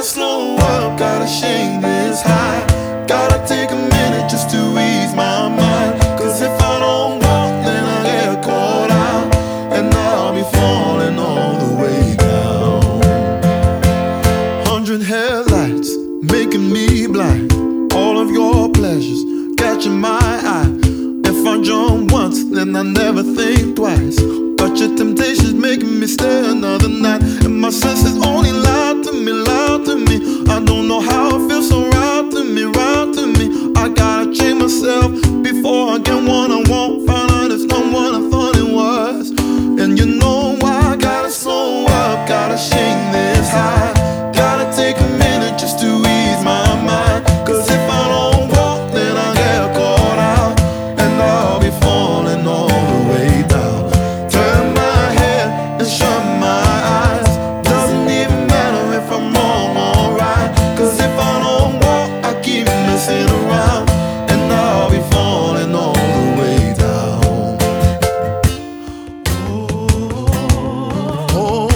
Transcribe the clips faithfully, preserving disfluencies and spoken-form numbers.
slow up, gotta shake this high. Gotta take a minute just to ease my mind. Cause if I don't walk, then I get caught out, and I'll be falling all the way down. Hundred headlights making me blind. All of your pleasures catching my eye. If I jump once, then I never think twice. But your temptation's making me stay another night, and my senses only lie to me, lie to me. I don't know how it feels so right to me, right to me. I gotta change myself before I get what I want. Find out it's not what I thought it was. And you know why I gotta slow up, gotta shake this high. Gotta take a minute just to ease my mind. Cause if I don't walk, then I get caught out, and I'll be falling all the way down. Turn my head and shut my eyes. Doesn't even matter if I'm wrong or right. Cause if I don't walk, I keep messing around, and I'll be falling all the way down. Oh,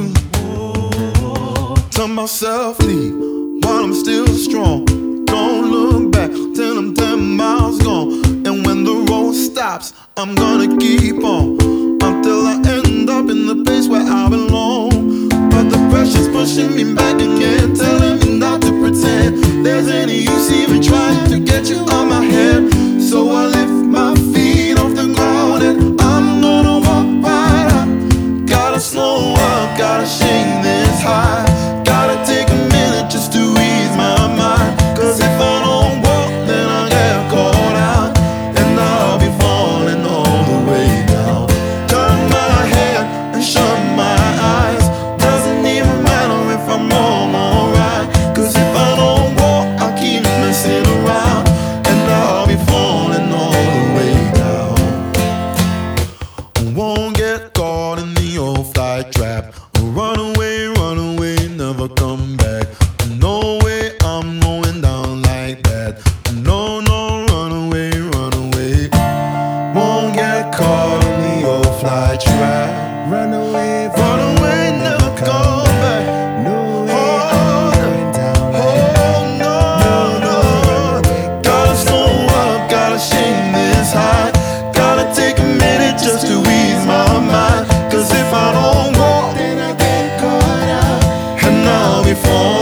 oh. Tell myself leave while I'm still strong. Don't look back till I'm ten miles gone. And when the road stops, I'm gonna keep on until I end up in the place where I belong. But the pressure's pushing me back again, telling me not to pretend there's any use even trying to get you out my head. So I lift my feet off the ground and I'm gonna walk right up. Gotta slow up, gotta shake this high. Gotta take a minute just to ease my mind. Cause if I don't walk, then I get caught out, and I'll be falling all the way down. Turn my head and shut my eyes. Doesn't even matter if I'm wrong or right. Cause if I don't walk, I keep messing around, and I'll be falling all the way down. I won't get caught in the old flight trap. Run away, run away, never come back. No way I'm going down like that. No, no, run away, run away. Won't get caught in the old flight trap. Run away, Run away, never come back. no way, Oh, I'm going down like oh, no, no. Gotta slow up, gotta shake this high. Gotta take a minute just to ease my mind. Cause if I don't walk, then I get caught out. and I'll be falling